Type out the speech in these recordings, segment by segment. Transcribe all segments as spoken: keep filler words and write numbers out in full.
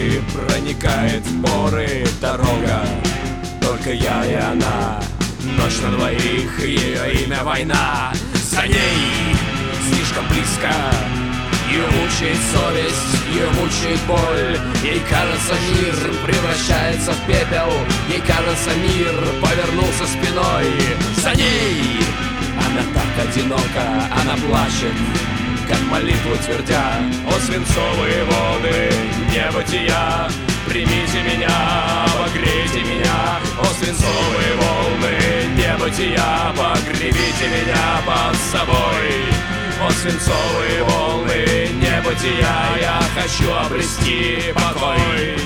мечты проникает в поры дорога. Только я и она, ночь на двоих, ее имя война. За ней слишком близко, ее мучает совесть, ее мучает боль. Ей кажется, мир превращается в пепел, ей кажется, мир повернулся спиной. За ней она так одинока, она плачет, как молитву твердя: о свинцовые воды небытия, примите меня, обогрейте меня. О свинцовые волны небытия, погребите меня под собой. О свинцовые волны небытия, я хочу обрести покой.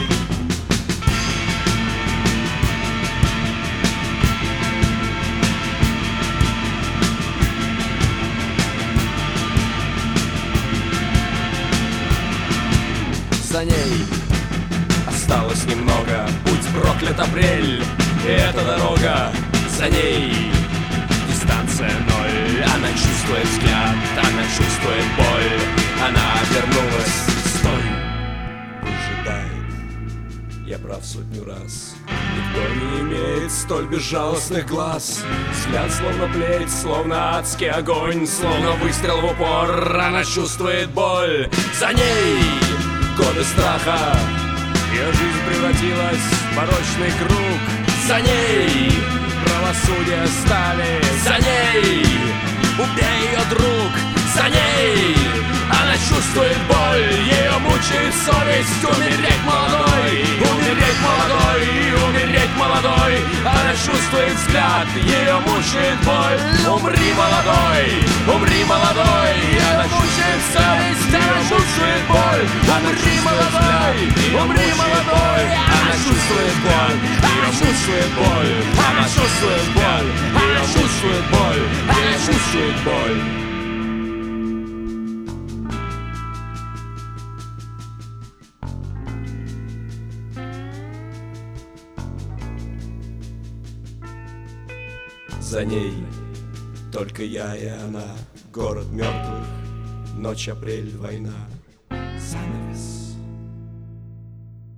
За ней осталось немного, путь проклят апрель, и эта дорога. За ней дистанция ноль, она чувствует взгляд, она чувствует боль. Она обернулась, стой, выжидает. Я прав сотню раз, никто не имеет столь безжалостных глаз. Взгляд словно плеть, словно адский огонь, словно выстрел в упор. Она чувствует боль. За ней годы страха, ее жизнь превратилась в порочный круг. За ней правосудие стали, за ней убей ее, друг. За ней она чувствует боль, ее мучает совесть. Умереть молодой, умереть молодой, умереть молодой. Она чувствует взгляд, ее мучает боль. Умри, молодой, умри, молодой. Она мучает совесть, она чувствует боль. Умри, молодой, умри, молодой. Она чувствует боль, она чувствует боль, она чувствует боль, она чувствует боль, она чувствует боль. За ней только я и она, город мертвых, ночь, апрель, война.